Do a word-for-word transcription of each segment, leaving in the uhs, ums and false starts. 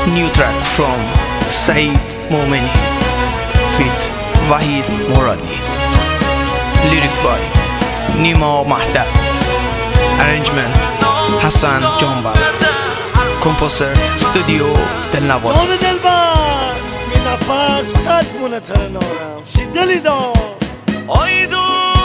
New track from Saeed Momeni feat. Wahid Moradi. Lyric by Nima Mahdab. Arrangement Hassan Jomba. Composer Studio Delnawaz. جان دلبر می نفس خط مونه ترنارم شی دلی دار آیدو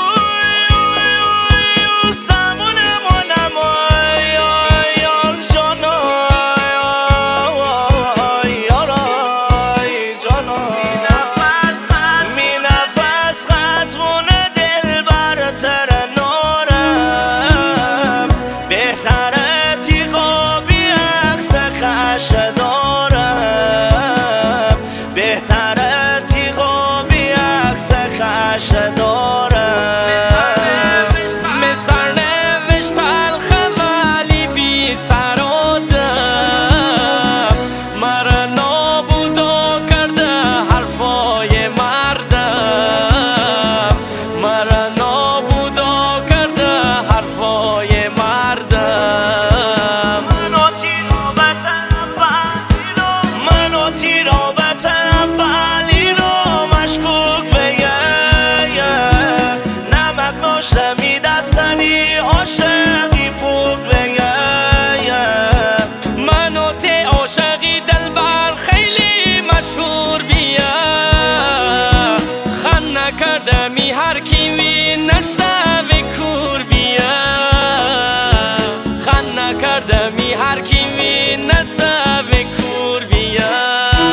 کردمی هر کی نسته و کور بیا خن نکردمی هر کی نسته و کور بیا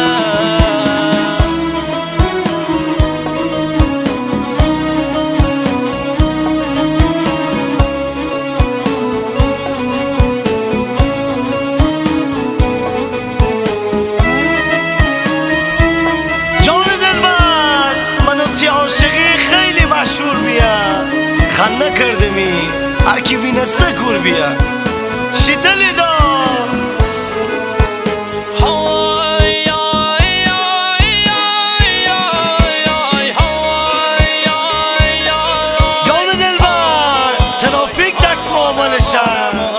خن نکردمی هر کی بینسته کور بیا شی دلی دار جان دلبر ترافیک دکت معامل شم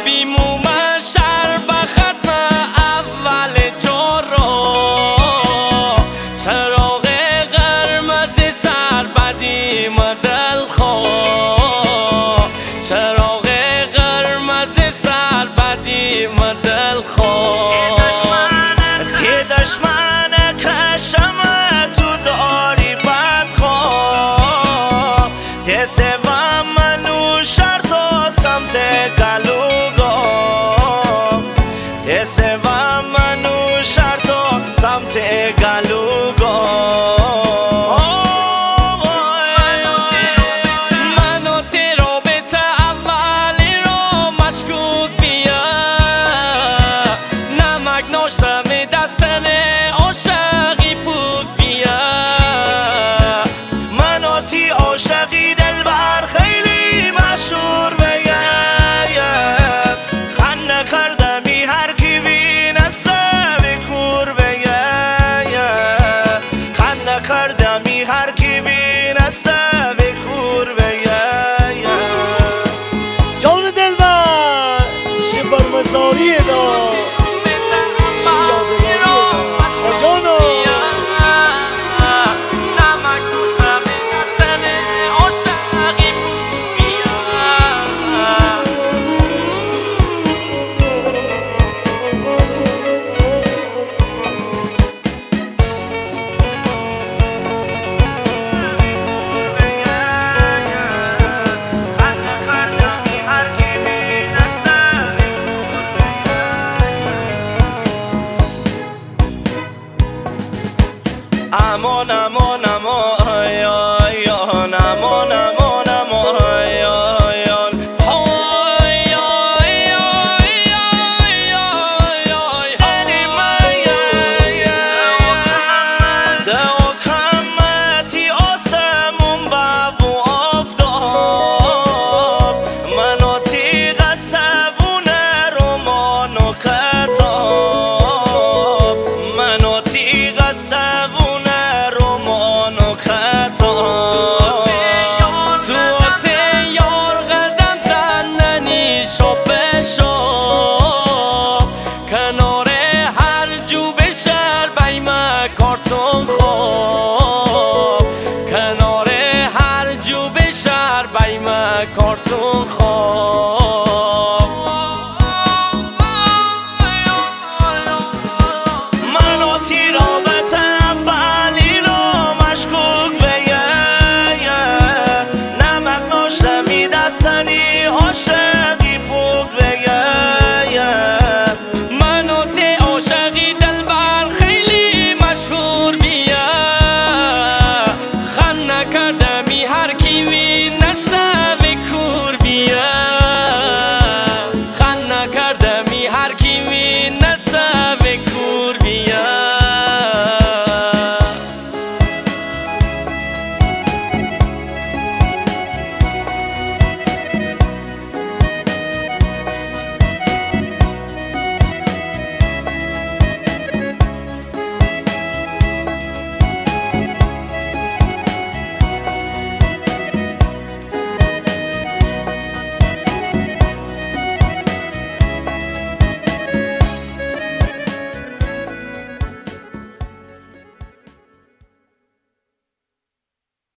مدل خواه تی دشمن کشم تو داری بد خواه تی سوام منو شرطا سمت گلوگا تی سوام منو شرطا سمت گلوگا مزاری دا امان امان امان آیان امان امان امان آیان دو کمتی آسمون بابو آفتاب منو تیغ سبون رمان و کتاب منو تیغ سبون خواهد